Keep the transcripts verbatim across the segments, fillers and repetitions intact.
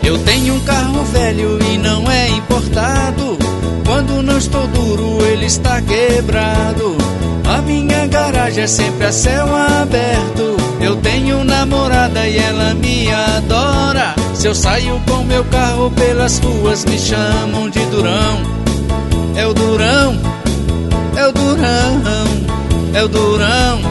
Eu tenho um carro velho e não é importado. Quando não estou duro, ele está quebrado. A minha garagem é sempre a céu aberto. Eu tenho namorada e ela me adora. Se eu saio com meu carro pelas ruas, me chamam de Durão. É o Durão, é o Durão, é o Durão.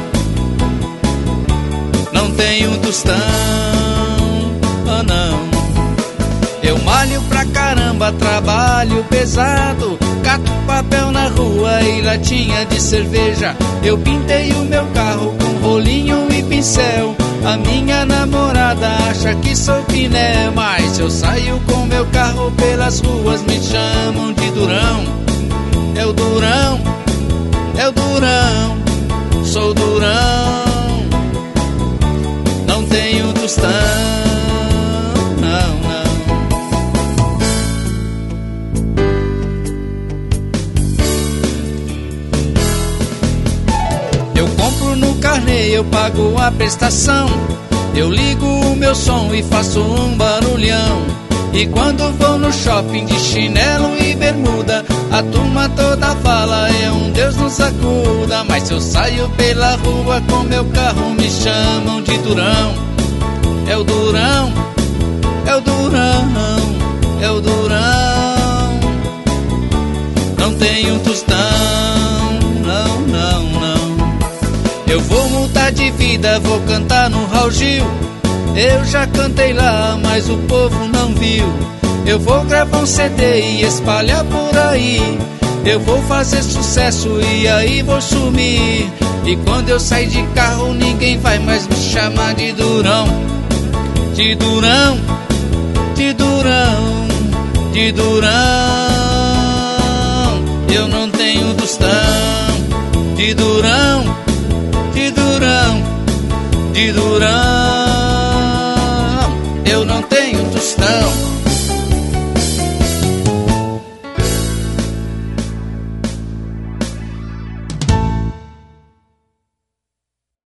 Não tenho tostão, oh não. Eu malho pra caramba, trabalho pesado. Cato papel na rua e latinha de cerveja. Eu pintei o meu carro com rolinho e pincel. A minha namorada acha que sou piné, mas eu saio com meu carro pelas ruas, me chamam de Durão. É o Durão, é o Durão, sou Durão. Não tenho tostão, não, não. Eu compro no carnê, eu pago a prestação. Eu ligo o meu som e faço um barulhão. E quando vou no shopping de chinelo e bermuda, a turma toda fala, é um Deus nos acuda. Mas se eu saio pela rua com meu carro, me chamam de Durão. É o Durão, é o Durão, é o Durão. Não tenho tostão, não, não, não. Eu vou mudar de vida, vou cantar no Raul Gil. Eu já cantei lá, mas o povo não viu. Eu vou gravar um C D e espalhar por aí. Eu vou fazer sucesso e aí vou sumir. E quando eu sair de carro, ninguém vai mais me chamar de Durão. De Durão, de Durão, de Durão. Eu não tenho tostão. De Durão, de Durão, de Durão. Eu não tenho tostão.